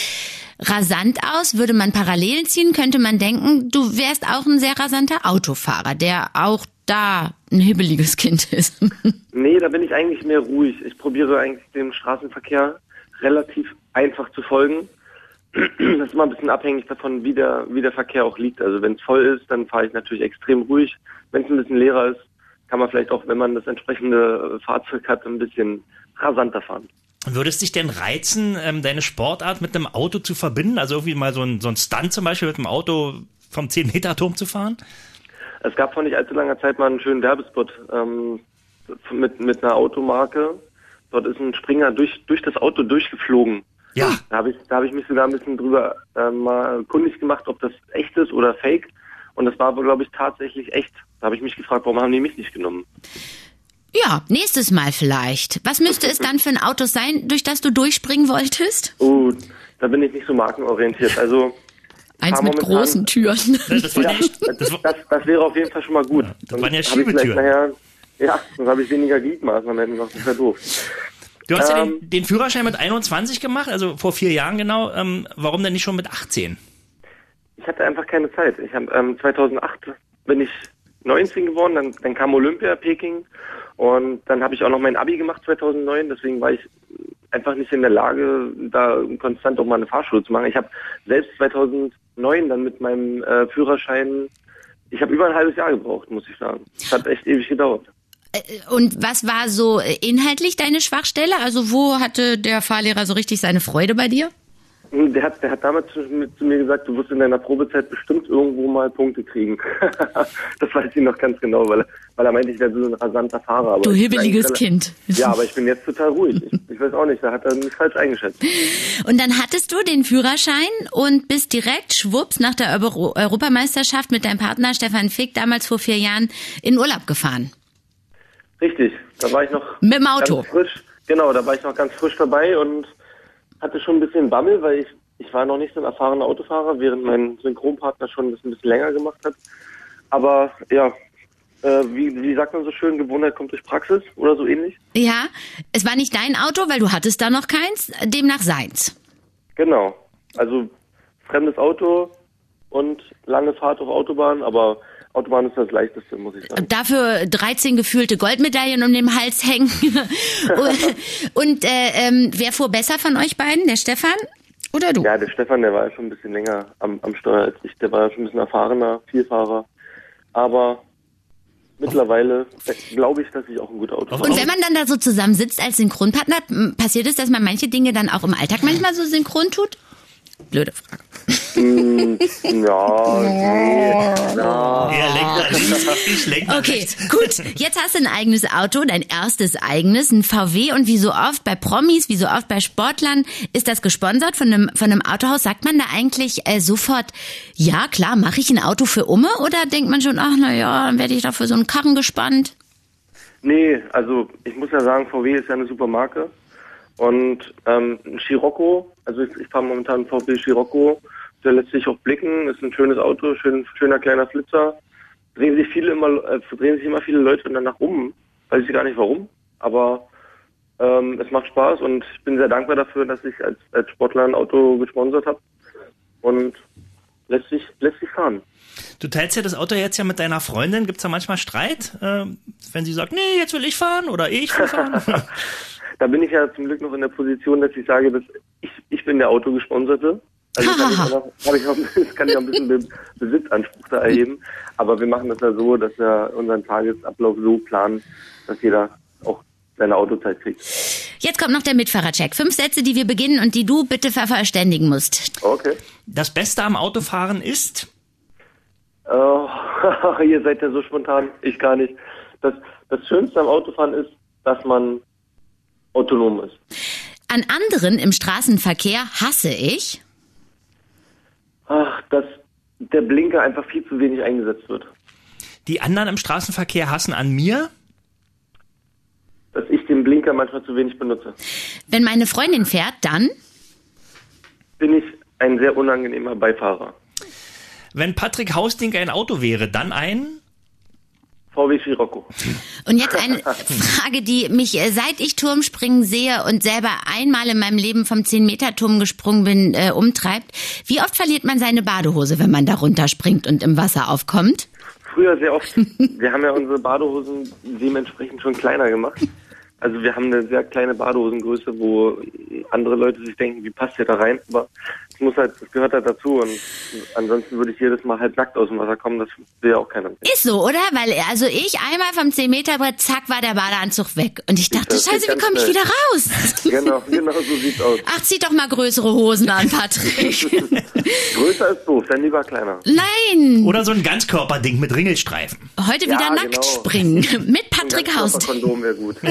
rasant aus. Würde man Parallelen ziehen, könnte man denken, du wärst auch ein sehr rasanter Autofahrer, der auch da ein hibbeliges Kind ist. Nee, da bin ich eigentlich mehr ruhig. Ich probiere eigentlich dem Straßenverkehr relativ einfach zu folgen. Das ist immer ein bisschen abhängig davon, wie der Verkehr auch liegt. Also wenn es voll ist, dann fahre ich natürlich extrem ruhig. Wenn es ein bisschen leerer ist, kann man vielleicht auch, wenn man das entsprechende Fahrzeug hat, ein bisschen rasanter fahren. Würdest dich denn reizen, deine Sportart mit einem Auto zu verbinden? Also irgendwie mal so ein Stunt zum Beispiel mit einem Auto vom 10-Meter-Turm zu fahren? Es gab vor nicht allzu langer Zeit mal einen schönen Werbespot mit einer Automarke. Dort ist ein Springer durch das Auto durchgeflogen. Ja. Da hab ich mich sogar ein bisschen drüber mal kundig gemacht, ob das echt ist oder fake. Und das war aber, glaube ich, tatsächlich echt. Da habe ich mich gefragt, warum haben die mich nicht genommen? Ja, nächstes Mal vielleicht. Was müsste es dann für ein Auto sein, durch das du durchspringen wolltest? Oh, da bin ich nicht so markenorientiert. Also eins mit großen Türen. Das wäre auf jeden Fall schon mal gut. Ja, das waren ja Schiebetüren. Dann habe ich weniger Gliedmaßen, dann hätten wir noch, das wäre doof. Du hast ja den Führerschein mit 21 gemacht, also vor 4 Jahren genau. Warum denn nicht schon mit 18? Ich hatte einfach keine Zeit. Ich habe 2008 bin ich 19 geworden, dann kam Olympia, Peking und dann habe ich auch noch mein Abi gemacht 2009, deswegen war ich einfach nicht in der Lage, da konstant auch mal eine Fahrschule zu machen. Ich habe selbst 2009 dann mit meinem Führerschein, ich habe über ein halbes Jahr gebraucht, muss ich sagen. Es hat echt ewig gedauert. Und was war so inhaltlich deine Schwachstelle? Also wo hatte der Fahrlehrer so richtig seine Freude bei dir? Der hat damals zu mir gesagt, du wirst in deiner Probezeit bestimmt irgendwo mal Punkte kriegen. Das weiß ich noch ganz genau, weil er meinte, ich wäre so ein rasanter Fahrer. Aber du hibbeliges Kind. Ja, aber ich bin jetzt total ruhig. Ich weiß auch nicht, da hat er mich falsch eingeschätzt. Und dann hattest du den Führerschein und bist direkt, schwupps, nach der Europameisterschaft mit deinem Partner Stefan Fick damals vor 4 Jahren in Urlaub gefahren. Richtig, da war ich noch mit dem Auto. Ganz frisch. Genau, da war ich noch ganz frisch dabei und hatte schon ein bisschen Bammel, weil ich war noch nicht so ein erfahrener Autofahrer, während mein Synchronpartner schon das ein bisschen länger gemacht hat. Aber ja, wie sagt man so schön, Gewohnheit kommt durch Praxis oder so ähnlich? Ja, es war nicht dein Auto, weil du hattest da noch keins, demnach seins. Genau, also fremdes Auto und lange Fahrt auf Autobahn, aber Autobahn ist das Leichteste, muss ich sagen. Dafür 13 gefühlte Goldmedaillen um den Hals hängen. Und wer fuhr besser von euch beiden? Der Stefan oder du? Ja, der Stefan, der war ja schon ein bisschen länger am Steuer als ich. Der war ja schon ein bisschen erfahrener, Vielfahrer. Aber mittlerweile glaube ich, dass ich auch ein guter Auto fahre. Und wenn man dann da so zusammen sitzt als Synchronpartner, passiert es, dass man manche Dinge dann auch im Alltag manchmal so synchron tut? Blöde Frage. Ja, nee. Na. Er lenkt da nicht, ich lenk da Okay, rechts. gut. Jetzt hast du ein eigenes Auto, dein erstes eigenes, ein VW. Und wie so oft bei Promis, wie so oft bei Sportlern, ist das gesponsert von einem Autohaus. Sagt man da eigentlich sofort, ja klar, mache ich ein Auto für Umme? Oder denkt man schon, ach na ja, dann werde ich da für so einen Karren gespannt? Nee, also ich muss ja sagen, VW ist ja eine super Marke. Und ein Scirocco, also ich fahre momentan einen VW Scirocco, der lässt sich auch blicken, ist ein schönes Auto, schöner kleiner Flitzer. Drehen sich immer viele Leute danach um, weiß ich gar nicht warum, aber es macht Spaß und ich bin sehr dankbar dafür, dass ich als Sportler ein Auto gesponsert habe und lässt sich fahren. Du teilst ja das Auto jetzt ja mit deiner Freundin. Gibt's da manchmal Streit, wenn sie sagt, nee, jetzt will ich fahren oder ich will fahren? Da bin ich ja zum Glück noch in der Position, dass ich sage, dass ich bin der Autogesponserte. Also kann ich auch ein bisschen Besitzanspruch da erheben. Aber wir machen das ja so, dass wir unseren Tagesablauf so planen, dass jeder auch seine Autozeit kriegt. Jetzt kommt noch der Mitfahrercheck. 5 Sätze, die wir beginnen und die du bitte vervollständigen musst. Okay. Das Beste am Autofahren ist? Ihr seid ja so spontan, ich gar nicht. Das Schönste am Autofahren ist, dass man autonom ist. An anderen im Straßenverkehr hasse ich? Dass der Blinker einfach viel zu wenig eingesetzt wird. Die anderen im Straßenverkehr hassen an mir? Dass ich den Blinker manchmal zu wenig benutze. Wenn meine Freundin fährt, dann? Bin ich ein sehr unangenehmer Beifahrer. Wenn Patrick Hausding ein Auto wäre, dann ein? VW Scirocco. Und jetzt eine Frage, die mich, seit ich Turmspringen sehe und selber einmal in meinem Leben vom 10-Meter-Turm gesprungen bin, umtreibt. Wie oft verliert man seine Badehose, wenn man da runterspringt und im Wasser aufkommt? Früher sehr oft. Wir haben ja unsere Badehosen dementsprechend schon kleiner gemacht. Also wir haben eine sehr kleine Badehosengröße, wo andere Leute sich denken, wie passt der da rein? Aber das gehört halt dazu und ansonsten würde ich jedes Mal halb nackt aus dem Wasser kommen, das will ja auch keiner. Ist so, oder? Weil ich einmal vom 10-Meter-Brett, zack, war der Badeanzug weg. Und ich dachte, scheiße, wie komme ich wieder raus? Genau so sieht's aus. Ach, zieh doch mal größere Hosen an, Patrick. Größer ist doof, dann lieber kleiner. Nein. Oder so ein Ganzkörperding mit Ringelstreifen. Heute wieder nackt springen. Mit Patrick Hausding. Kondom wäre gut.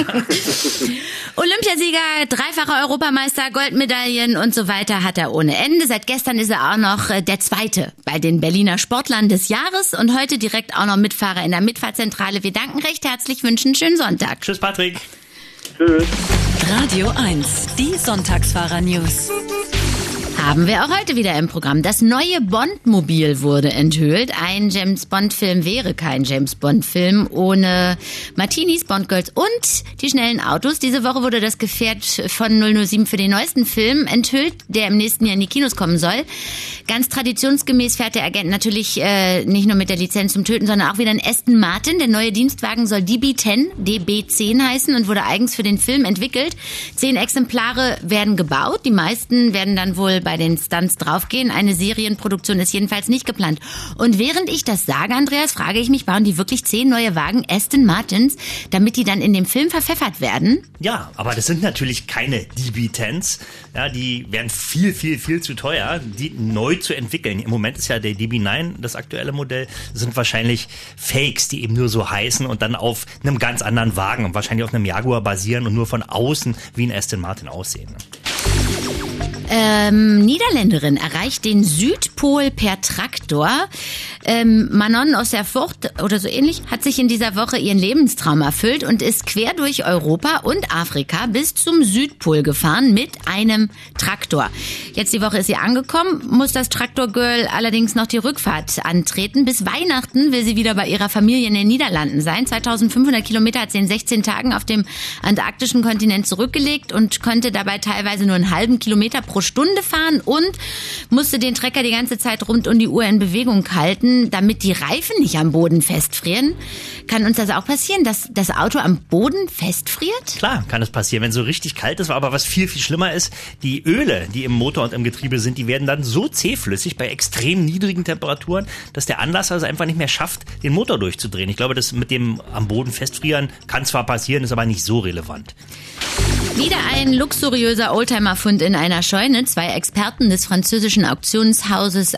Olympiasieger, dreifacher Europameister, Goldmedaillen und so weiter hat er ohne Ende. Seit gestern ist er auch noch der Zweite bei den Berliner Sportlern des Jahres und heute direkt auch noch Mitfahrer in der Mitfahrzentrale. Wir danken recht herzlich, wünschen einen schönen Sonntag. Tschüss, Patrick. Tschüss. Radio 1, die Sonntagsfahrer-News. Haben wir auch heute wieder im Programm. Das neue Bond-Mobil wurde enthüllt. Ein James-Bond-Film wäre kein James-Bond-Film ohne Martinis, Bond-Girls und die schnellen Autos. Diese Woche wurde das Gefährt von 007 für den neuesten Film enthüllt, der im nächsten Jahr in die Kinos kommen soll. Ganz traditionsgemäß fährt der Agent natürlich nicht nur mit der Lizenz zum Töten, sondern auch wieder ein Aston Martin. Der neue Dienstwagen soll DB10 heißen und wurde eigens für den Film entwickelt. 10 Exemplare werden gebaut. Die meisten werden dann wohl bei den Stunts draufgehen. Eine Serienproduktion ist jedenfalls nicht geplant. Und während ich das sage, Andreas, frage ich mich, bauen die wirklich 10 neue Wagen Aston Martins, damit die dann in dem Film verpfeffert werden? Ja, aber das sind natürlich keine DB10s. Ja, die wären viel, viel, viel zu teuer, die neu zu entwickeln. Im Moment ist ja der DB9 das aktuelle Modell. Das sind wahrscheinlich Fakes, die eben nur so heißen und dann auf einem ganz anderen Wagen und wahrscheinlich auf einem Jaguar basieren und nur von außen wie ein Aston Martin aussehen. Niederländerin erreicht den Südpol per Traktor. Manon aus der Furt oder so ähnlich hat sich in dieser Woche ihren Lebenstraum erfüllt und ist quer durch Europa und Afrika bis zum Südpol gefahren mit einem Traktor. Jetzt die Woche ist sie angekommen, muss das Traktorgirl allerdings noch die Rückfahrt antreten. Bis Weihnachten will sie wieder bei ihrer Familie in den Niederlanden sein. 2500 Kilometer hat sie in 16 Tagen auf dem antarktischen Kontinent zurückgelegt und konnte dabei teilweise nur einen halben Kilometer pro Stunde fahren und musste den Trecker die ganze Zeit rund um die Uhr in Bewegung halten, damit die Reifen nicht am Boden festfrieren. Kann uns das auch passieren, dass das Auto am Boden festfriert? Klar, kann es passieren, wenn es so richtig kalt ist. Aber was viel, viel schlimmer ist, die Öle, die im Motor und im Getriebe sind, die werden dann so zähflüssig bei extrem niedrigen Temperaturen, dass der Anlasser es einfach nicht mehr schafft, den Motor durchzudrehen. Ich glaube, das mit dem am Boden festfrieren kann zwar passieren, ist aber nicht so relevant. Wieder ein luxuriöser Oldtimer-Fund in einer Scheune. Scheune. 2 Experten des französischen Auktionshauses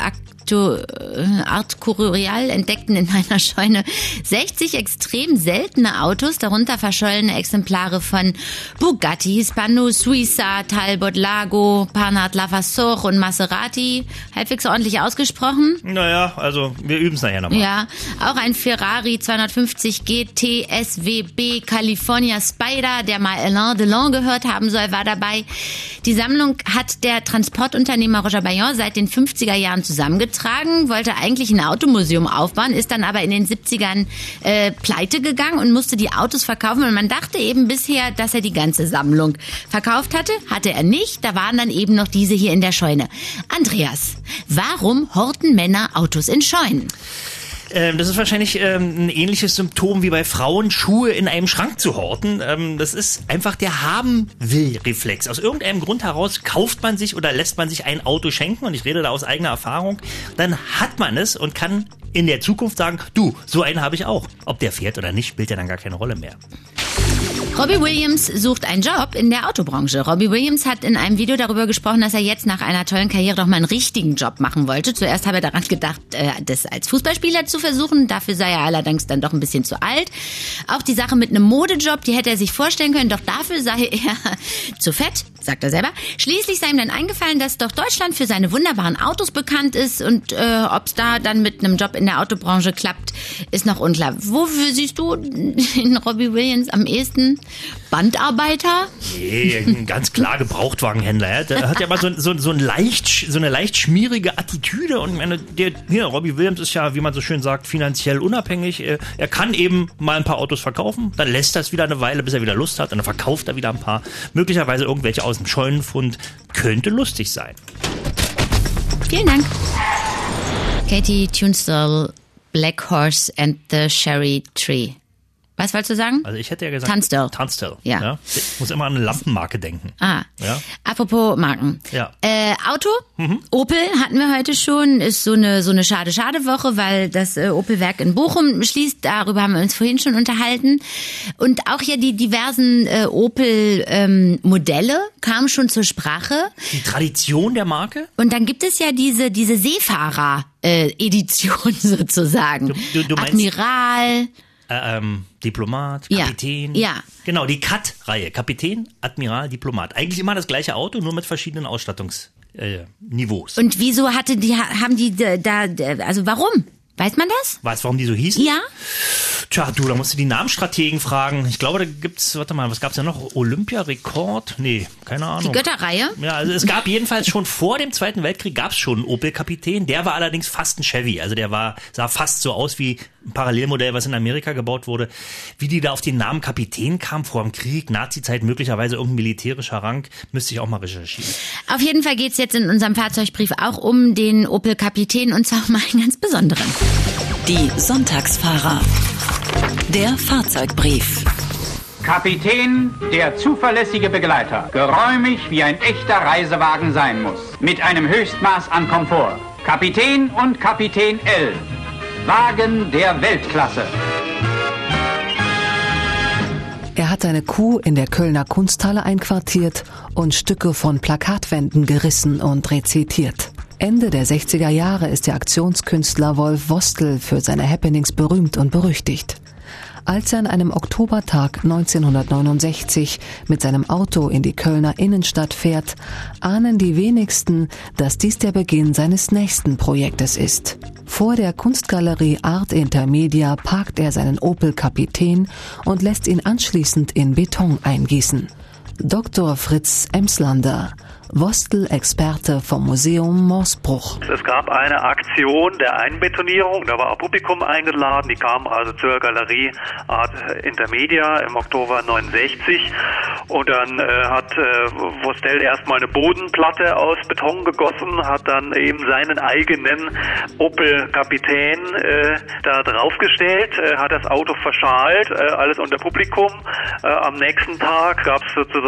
Art Courial entdeckten in einer Scheune 60 extrem seltene Autos, darunter verschollene Exemplare von Bugatti, Hispano, Suiza, Talbot, Lago, Panhard, Levasseur und Maserati. Halbwegs ordentlich ausgesprochen? Naja, also wir üben es nachher nochmal. Ja, auch ein Ferrari 250 GT SWB California Spider, der mal Alain Delon gehört haben soll, war dabei. Die Sammlung hat der Transportunternehmer Roger Bayon seit den 50er Jahren zusammengetragen, wollte eigentlich ein Automuseum aufbauen, ist dann aber in den 70ern pleite gegangen und musste die Autos verkaufen. Und man dachte eben bisher, dass er die ganze Sammlung verkauft hatte. Hatte er nicht. Da waren dann eben noch diese hier in der Scheune. Andreas, warum horten Männer Autos in Scheunen? Das ist wahrscheinlich ein ähnliches Symptom wie bei Frauen, Schuhe in einem Schrank zu horten. Das ist einfach der Haben-will-Reflex. Aus irgendeinem Grund heraus kauft man sich oder lässt man sich ein Auto schenken, und ich rede da aus eigener Erfahrung. Dann hat man es und kann in der Zukunft sagen, du, so einen habe ich auch. Ob der fährt oder nicht, spielt ja dann gar keine Rolle mehr. Robbie Williams sucht einen Job in der Autobranche. Robbie Williams hat in einem Video darüber gesprochen, dass er jetzt nach einer tollen Karriere doch mal einen richtigen Job machen wollte. Zuerst habe er daran gedacht, das als Fußballspieler zu versuchen. Dafür sei er allerdings dann doch ein bisschen zu alt. Auch die Sache mit einem Modejob, die hätte er sich vorstellen können, doch dafür sei er zu fett, sagt er selber. Schließlich sei ihm dann eingefallen, dass doch Deutschland für seine wunderbaren Autos bekannt ist, und ob es da dann mit einem Job in der Autobranche klappt, ist noch unklar. Wofür siehst du in Robbie Williams am ehesten? Bandarbeiter? Nee, ganz klar Gebrauchtwagenhändler. Der hat ja mal so eine leicht schmierige Attitüde, und Robbie Williams ist ja, wie man so schön sagt, finanziell unabhängig. Er kann eben mal ein paar Autos verkaufen, dann lässt er es wieder eine Weile, bis er wieder Lust hat, und dann verkauft er wieder ein paar. Möglicherweise irgendwelche aus dem Scheunenfund. Könnte lustig sein. Vielen Dank. Katie Tunstall, Black Horse and the Cherry Tree. Was wolltest du sagen? Also ich hätte ja gesagt... Tunstall. Ja. Ich muss immer an eine Lampenmarke denken. Ja. Apropos Marken. Ja. Auto. Opel hatten wir heute schon. Ist so eine Schade-Woche, weil das Opel-Werk in Bochum schließt. Darüber haben wir uns vorhin schon unterhalten. Und auch hier die diversen Opel-Modelle kamen schon zur Sprache. Die Tradition der Marke? Und dann gibt es ja diese Seefahrer-Edition sozusagen. Du meinst, Admiral... Diplomat, Kapitän. Ja. Genau, die Cut-Reihe. Kapitän, Admiral, Diplomat. Eigentlich immer das gleiche Auto, nur mit verschiedenen Ausstattungsniveaus. Und wieso also warum? Weiß man das? Warum die so hießen? Ja. Tja, da musst du die Namensstrategen fragen. Ich glaube, da gibt's, was gab's ja noch? Olympia-Rekord? Nee, keine Ahnung. Die Götterreihe? Ja, also es gab jedenfalls schon vor dem Zweiten Weltkrieg gab's schon einen Opel-Kapitän. Der war allerdings fast ein Chevy. Also sah fast so aus wie ein Parallelmodell, was in Amerika gebaut wurde. Wie die da auf den Namen Kapitän kam vor dem Krieg, Nazi-Zeit, möglicherweise irgendein militärischer Rang, müsste ich auch mal recherchieren. Auf jeden Fall geht's jetzt in unserem Fahrzeugbrief auch um den Opel-Kapitän, und zwar um einen ganz besonderen. Die Sonntagsfahrer. Der Fahrzeugbrief. Kapitän, der zuverlässige Begleiter. Geräumig, wie ein echter Reisewagen sein muss. Mit einem Höchstmaß an Komfort. Kapitän und Kapitän L. Wagen der Weltklasse. Er hat eine Kuh in der Kölner Kunsthalle einquartiert und Stücke von Plakatwänden gerissen und rezitiert. Ende der 60er Jahre ist der Aktionskünstler Wolf Vostl für seine Happenings berühmt und berüchtigt. Als er an einem Oktobertag 1969 mit seinem Auto in die Kölner Innenstadt fährt, ahnen die wenigsten, dass dies der Beginn seines nächsten Projektes ist. Vor der Kunstgalerie Art Intermedia parkt er seinen Opel Kapitän und lässt ihn anschließend in Beton eingießen. Dr. Fritz Emslander, Vostl-Experte vom Museum Morsbruch. Es gab eine Aktion der Einbetonierung, da war auch Publikum eingeladen, die kamen also zur Galerie Art Intermedia im Oktober 69 und dann hat Vostl erstmal eine Bodenplatte aus Beton gegossen, hat dann eben seinen eigenen Opel Kapitän da draufgestellt, hat das Auto verschalt, alles unter Publikum. Am nächsten Tag gab es sozusagen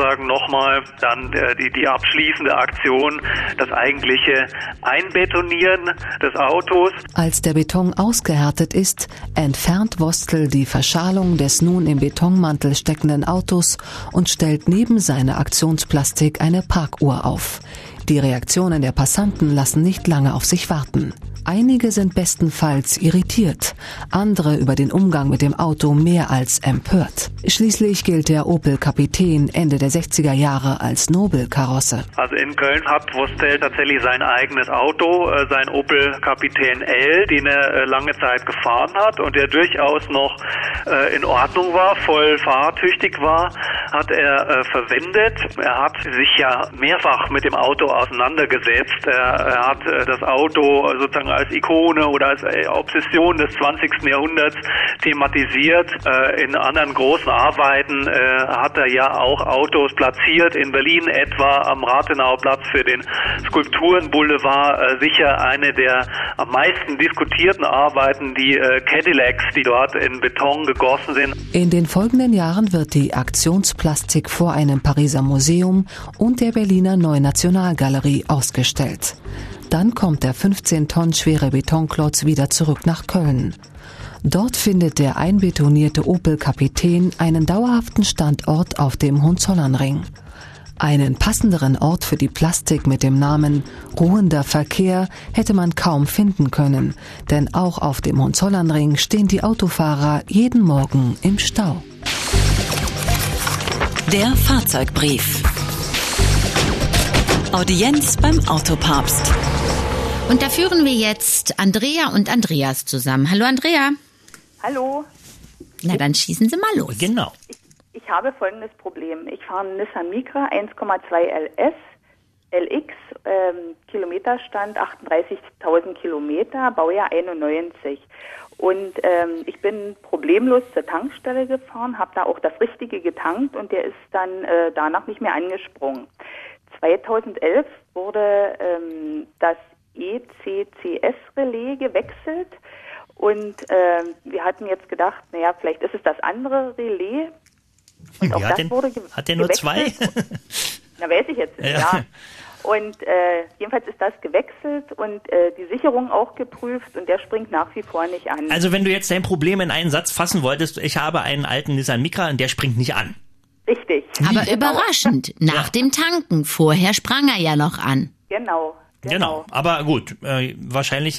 sozusagen nochmal dann die abschließende Aktion, das eigentliche Einbetonieren des Autos. Als der Beton ausgehärtet ist, entfernt Wostel die Verschalung des nun im Betonmantel steckenden Autos und stellt neben seiner Aktionsplastik eine Parkuhr auf. Die Reaktionen der Passanten lassen nicht lange auf sich warten. Einige sind bestenfalls irritiert, andere über den Umgang mit dem Auto mehr als empört. Schließlich gilt der Opel Kapitän Ende der 60er Jahre als Nobelkarosse. Also in Köln hat Wostel tatsächlich sein eigenes Auto, sein Opel Kapitän L, den er lange Zeit gefahren hat und der durchaus noch in Ordnung war, voll fahrtüchtig war, hat er verwendet. Er hat sich ja mehrfach mit dem Auto auseinandergesetzt. Er hat das Auto sozusagen als Ikone oder als Obsession des 20. Jahrhunderts thematisiert. In anderen großen Arbeiten hat er ja auch Autos platziert. In Berlin etwa am Rathenauplatz für den Skulpturenboulevard. Sicher eine der am meisten diskutierten Arbeiten, die Cadillacs, die dort in Beton gegossen sind. In den folgenden Jahren wird die Aktionsplastik vor einem Pariser Museum und der Berliner Neuen Nationalgalerie ausgestellt. Dann kommt der 15 Tonnen schwere Betonklotz wieder zurück nach Köln. Dort findet der einbetonierte Opel Kapitän einen dauerhaften Standort auf dem Hohenzollernring. Einen passenderen Ort für die Plastik mit dem Namen ruhender Verkehr hätte man kaum finden können, denn auch auf dem Hohenzollernring stehen die Autofahrer jeden Morgen im Stau. Der Fahrzeugbrief. Audienz beim Autopapst. Und da führen wir jetzt Andrea und Andreas zusammen. Hallo Andrea. Hallo. Na, dann schießen Sie mal los. Genau. Ich habe folgendes Problem. Ich fahre einen Nissan Micra 1,2 LS, LX, Kilometerstand 38.000 Kilometer, Baujahr 91. Und ich bin problemlos zur Tankstelle gefahren, habe da auch das Richtige getankt und der ist dann danach nicht mehr angesprungen. 2011 wurde das ECCS-Relais gewechselt und wir hatten jetzt gedacht, naja, vielleicht ist es das andere Relais. Und auch das wurde hat der nur gewechselt. 2? Na, weiß ich jetzt nicht, ja. Und jedenfalls ist das gewechselt und die Sicherung auch geprüft und der springt nach wie vor nicht an. Also wenn du jetzt dein Problem in einen Satz fassen wolltest, ich habe einen alten Nissan Micra und der springt nicht an. Richtig. Aber überraschend, nach dem Tanken. Vorher sprang er ja noch an. Genau, aber gut, wahrscheinlich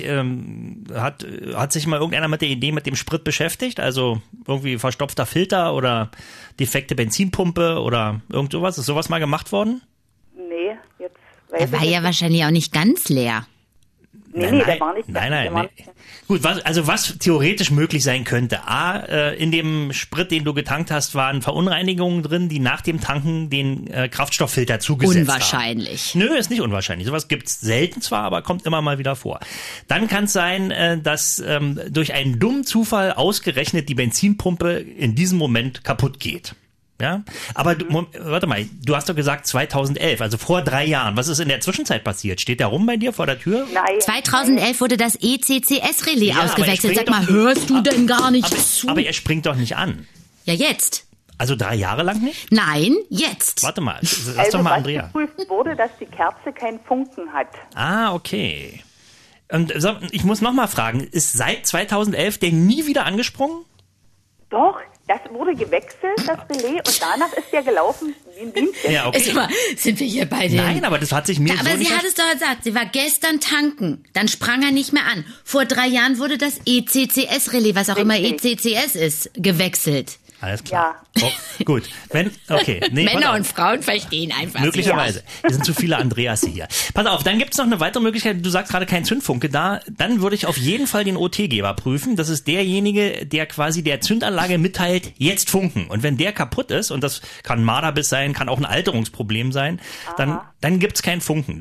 hat sich mal irgendeiner mit der Idee mit dem Sprit beschäftigt, also irgendwie verstopfter Filter oder defekte Benzinpumpe oder irgend sowas. Ist sowas mal gemacht worden? Nee, jetzt weiß Er war ja wahrscheinlich auch nicht ganz leer. der war nicht. Nein. Gut, was theoretisch möglich sein könnte. A, in dem Sprit, den du getankt hast, waren Verunreinigungen drin, die nach dem Tanken den Kraftstofffilter zugesetzt Unwahrscheinlich. haben. Nö, ist nicht unwahrscheinlich. Sowas gibt's selten zwar, aber kommt immer mal wieder vor. Dann kann es sein, dass durch einen dummen Zufall ausgerechnet die Benzinpumpe in diesem Moment kaputt geht. Ja, aber warte mal, du hast doch gesagt 2011, also vor 3 Jahren. Was ist in der Zwischenzeit passiert? Steht der rum bei dir vor der Tür? Nein. 2011 wurde das ECCS-Relais ausgewechselt. Sag mal, hörst du denn gar nicht zu? Aber er springt doch nicht an. Ja, jetzt. Also 3 Jahre lang nicht? Nein, jetzt. Warte mal, lass doch mal Andrea. Geprüft wurde, dass die Kerze keinen Funken hat. Ah, okay. Und ich muss noch mal fragen, ist seit 2011 der nie wieder angesprungen? Doch. Das wurde gewechselt, das Relais, und danach ist der gelaufen wie ein Bienchen. Ja, okay. Sind wir hier bei den... Nein, aber das hat sich mir aber so nicht... sie hat es doch gesagt, sie war gestern tanken, dann sprang er nicht mehr an. Vor 3 Jahren wurde das ECCS-Relais, was auch immer ECCS ist, gewechselt. Alles klar. Ja. Oh, gut. Männer und Frauen verstehen einfach. Möglicherweise. Es sind zu viele Andreas hier. Pass auf, dann gibt es noch eine weitere Möglichkeit. Du sagst gerade kein Zündfunke da. Dann würde ich auf jeden Fall den OT-Geber prüfen. Das ist derjenige, der quasi der Zündanlage mitteilt, jetzt funken. Und wenn der kaputt ist, und das kann ein Marderbiss sein, kann auch ein Alterungsproblem sein, dann gibt's keinen Funken.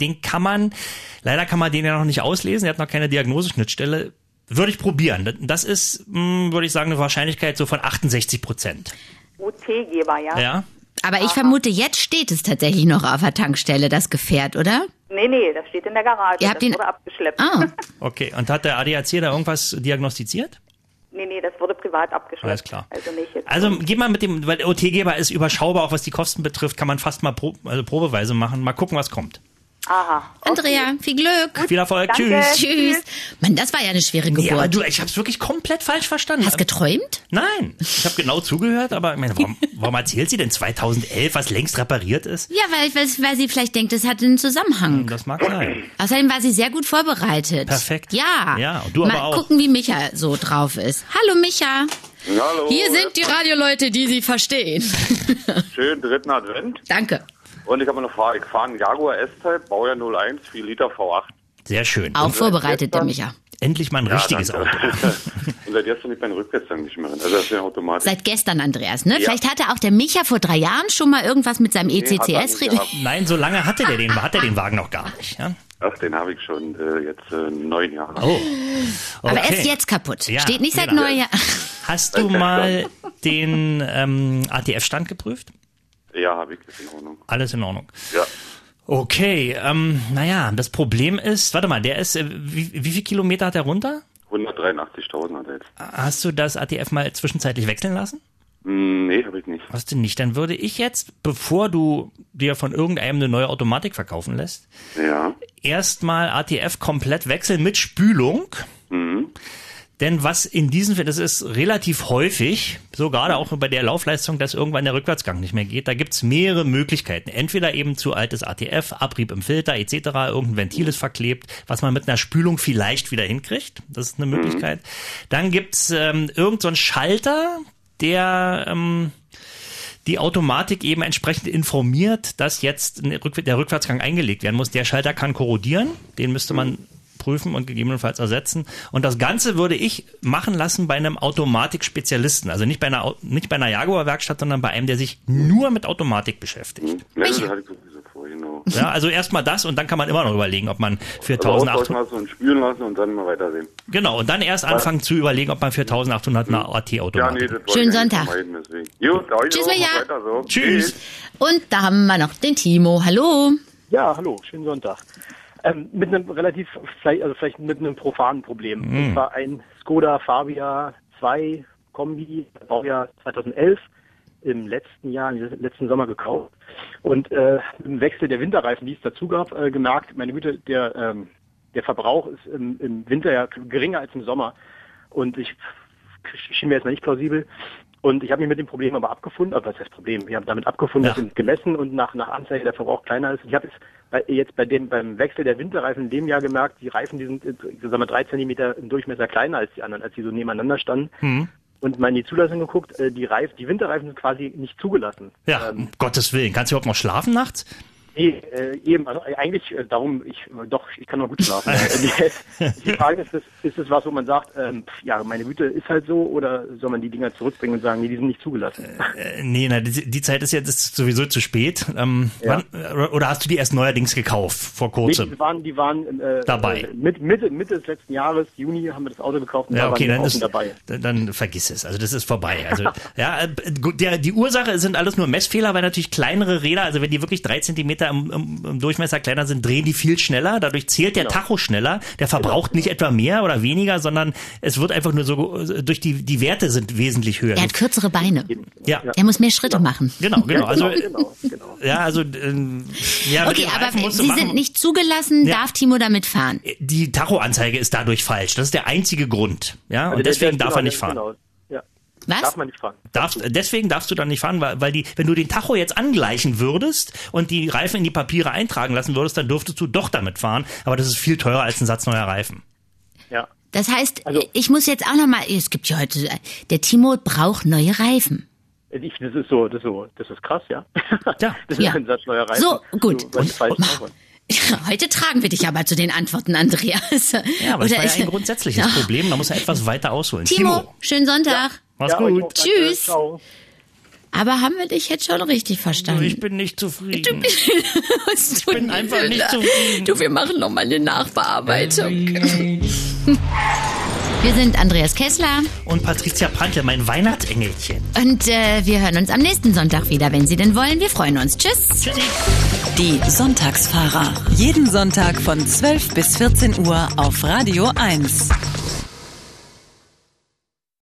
Leider kann man den ja noch nicht auslesen. Er hat noch keine Diagnoseschnittstelle. Würde ich probieren. Das ist, würde ich sagen, eine Wahrscheinlichkeit so von 68%. OT-Geber, ja? Ja. Aber ich vermute, jetzt steht es tatsächlich noch auf der Tankstelle, das Gefährt, oder? Nee, das steht in der Garage. Das wurde abgeschleppt. Okay, und hat der ADAC da irgendwas diagnostiziert? Nee, das wurde privat abgeschlossen. Alles klar. Also nicht jetzt. Also geh mal mit dem, weil der OT-Geber ist überschaubar, auch was die Kosten betrifft, kann man fast mal probeweise machen. Mal gucken, was kommt. Aha. Okay. Andrea, viel Glück. Viel Erfolg. Danke. Tschüss. Mann, das war ja eine schwere Geburt. Nee, aber ich hab's wirklich komplett falsch verstanden. Hast geträumt? Nein, ich habe genau zugehört, aber ich meine, warum erzählt sie denn 2011, was längst repariert ist? Ja, weil sie vielleicht denkt, es hat einen Zusammenhang. Das mag sein. Außerdem war sie sehr gut vorbereitet. Perfekt. Ja. Ja, und du aber mal auch. Gucken, wie Micha so drauf ist. Hallo Micha. Hallo. Hier sind die Radioleute, die Sie verstehen. Schönen 3. Advent. Danke. Und ich habe eine Frage. Ich fahre einen Jaguar S-Type, Baujahr 01, 4 Liter V8. Sehr schön. Auch vorbereitet, der Micha. Endlich mal ein richtiges Auto. Und seit gestern liegt mein Rückwärtsgang nicht mehr drin. Also das ist ja automatisch. Seit gestern, Andreas, ne? Ja. Vielleicht hatte auch der Micha vor 3 Jahren schon mal irgendwas mit seinem ECCS. Nein, so lange hat er den Wagen noch gar nicht. Ja? Ach, den habe ich schon jetzt 9 Jahre. Oh. Okay. Aber er ist jetzt kaputt. Ja, Steht nicht seit genau. 9 Jahren. Hast du mal den ATF-Stand geprüft? Ja, habe ich. Ist in Ordnung. Alles in Ordnung. Ja. Okay, naja, das Problem ist, warte mal, der ist, wie viel Kilometer hat er runter? 183.000 hat er jetzt. Hast du das ATF mal zwischenzeitlich wechseln lassen? Nee, habe ich nicht. Hast du nicht? Dann würde ich jetzt, bevor du dir von irgendeinem eine neue Automatik verkaufen lässt, erstmal ATF komplett wechseln mit Spülung. Denn was in diesem Fall, das ist relativ häufig, so gerade auch bei der Laufleistung, dass irgendwann der Rückwärtsgang nicht mehr geht, da gibt's mehrere Möglichkeiten. Entweder eben zu altes ATF, Abrieb im Filter etc., irgendein Ventil ist verklebt, was man mit einer Spülung vielleicht wieder hinkriegt. Das ist eine Möglichkeit. Dann gibt's irgend so einen Schalter, der die Automatik eben entsprechend informiert, dass jetzt der Rückwärtsgang eingelegt werden muss. Der Schalter kann korrodieren, den müsste man prüfen und gegebenenfalls ersetzen. Und das Ganze würde ich machen lassen bei einem Automatik-Spezialisten. Also nicht bei einer Jaguar-Werkstatt, sondern bei einem, der sich nur mit Automatik beschäftigt. Ja, das hatte ich sowieso vor, genau. Ja, also erstmal das und dann kann man immer noch überlegen, ob man für also 1800... und spülen lassen und dann mal weitersehen. Genau, und dann erst anfangen zu überlegen, ob man für 1800 eine AT-Automatik... Ja, nee, Schönen Sonntag. Tschüss, Micha. Tschüss. Und da haben wir noch den Timo. Hallo. Ja, hallo, schönen Sonntag. Mit einem vielleicht mit einem profanen Problem. Und zwar ein Skoda Fabia 2 Kombi, Baujahr 2011, im letzten Sommer gekauft. Und im Wechsel der Winterreifen, die es dazu gab, gemerkt, meine Güte, der Verbrauch ist im Winter ja geringer als im Sommer. Und ich schien mir jetzt mal nicht plausibel. Und ich habe mich mit dem Problem aber abgefunden, was heißt Problem? Wir haben damit abgefunden, dass gemessen und nach Anzeige der Verbrauch kleiner ist. Ich habe jetzt beim Wechsel der Winterreifen in dem Jahr gemerkt, die Reifen, die sind 3 Zentimeter im Durchmesser kleiner als die anderen, als die so nebeneinander standen. Und mal in die Zulassung geguckt, die Winterreifen sind quasi nicht zugelassen. Ja, um Gottes Willen. Kannst du überhaupt noch schlafen nachts? Nee, eben, also eigentlich darum, ich kann noch gut schlafen. Die Frage ist es was, wo man sagt, ja, meine Güte, ist halt so, oder soll man die Dinger zurückbringen und sagen, nee, die sind nicht zugelassen? Die Zeit ist jetzt sowieso zu spät. Oder hast du die erst neuerdings gekauft, vor kurzem? Nee, die waren dabei. Mitte des letzten Jahres, Juni, haben wir das Auto gekauft und da waren die dabei. Dann vergiss es, also das ist vorbei. Also die Ursache sind alles nur Messfehler, weil natürlich kleinere Räder, also wenn die wirklich 3 Zentimeter im Durchmesser kleiner sind, drehen die viel schneller. Dadurch zählt der Tacho schneller. Der verbraucht nicht etwa mehr oder weniger, sondern es wird einfach nur so, durch die Werte sind wesentlich höher. Er hat kürzere Beine. Ja. Er muss mehr Schritte machen. Genau. Also, genau. Okay, aber Sie sind nicht zugelassen, darf Timo damit fahren? Die Tacho-Anzeige ist dadurch falsch. Das ist der einzige Grund. Ja, und Also deswegen darf er nicht fahren. Genau. Ja. Was? Darf man nicht fahren. Deswegen darfst du dann nicht fahren, weil wenn du den Tacho jetzt angleichen würdest und die Reifen in die Papiere eintragen lassen würdest, dann dürftest du doch damit fahren. Aber das ist viel teurer als ein Satz neuer Reifen. Ja. Das heißt, ich muss jetzt auch nochmal, es gibt ja heute, der Timo braucht neue Reifen. Das ist krass, ja. Ja. Das ist ein Satz neuer Reifen. So, gut. Heute tragen wir dich aber zu den Antworten, Andreas. Ja, aber das war ja ein grundsätzliches Problem. Da muss er etwas weiter ausholen. Timo, schönen Sonntag. Ja, mach's gut. Tschüss. Ciao. Aber haben wir dich jetzt schon richtig verstanden? Ich bin nicht zufrieden. Ich bin einfach nicht zufrieden. Du, wir machen nochmal eine Nachbearbeitung. Wir sind Andreas Kessler und Patricia Pantel, mein Weihnachtsengelchen. Und wir hören uns am nächsten Sonntag wieder, wenn Sie denn wollen. Wir freuen uns. Tschüss. Tschüssi. Die Sonntagsfahrer. Jeden Sonntag von 12 bis 14 Uhr auf Radio 1.